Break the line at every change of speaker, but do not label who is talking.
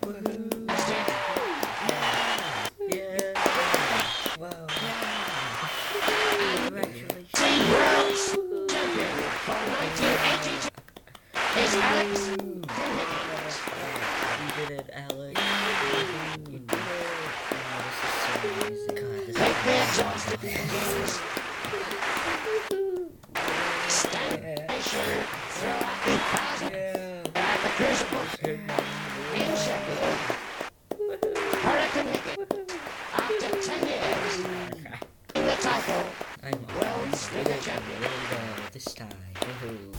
Woohoo! Yeah! Wow! Congratulations!
Is Alex?
You did it, Alex! You did it! Oh, this is so amazing. God, this is
Stagnation throughout the closet.
yeah!
At the crucible. Hurricane after 10 years. The title.
I'm
World's
really
champion.
well this time. Woohoo!